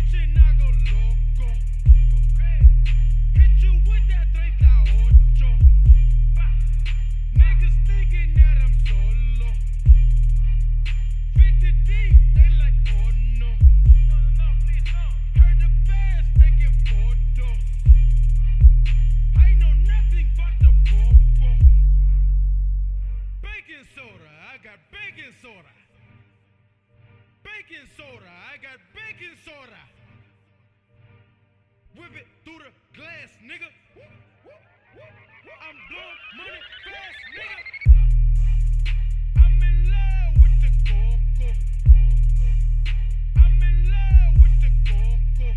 bitchin', I go loco. Hit you with that 38. Niggas thinking that I'm solo. 50 deep, they like, oh no. No, please no. Heard the fans taking photos. I know nothing, fuck the popo. Baking soda, I got baking soda. Baking soda, I got baking soda. Whip it through the glass, nigga. I'm blowing money fast, nigga. I'm in love with the coco. I'm in love with the coco.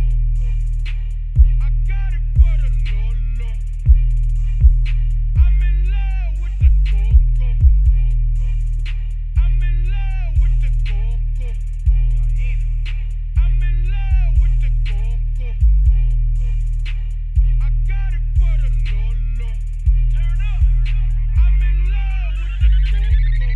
I got it for the Lolo. I'm in love with the coco. I'm in love with the coco. I'm in love with the coco. I got it for the Lolo. Turn up. I'm in love with the coco.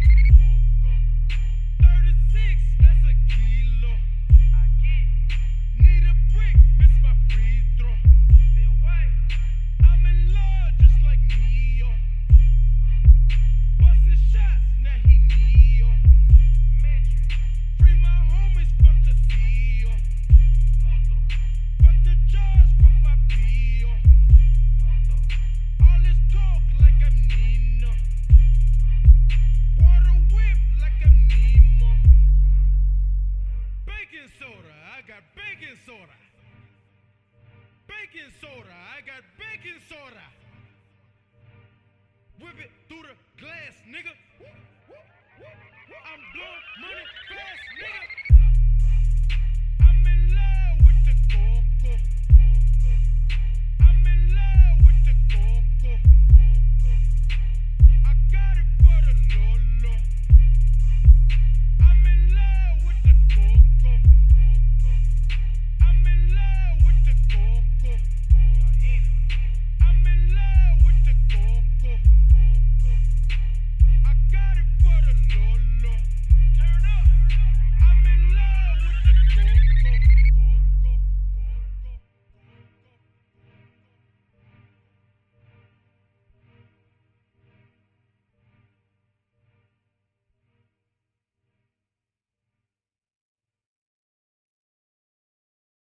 36, that's a kilo. I get. Need a brick, miss my free throw. Still white. I'm in love just like Neo. Bustin' shots, now he Neo. Matrix. Free my homies, fuck the CEO. Puto. Fuck the judge, fuck my PO. Puto. All this talk like I'm Nino. Water whip like I'm Nemo. Baking soda, I got baking soda. Baking soda, I got baking soda. Whip it through the glass, nigga. I'm blowing money fast, nigga.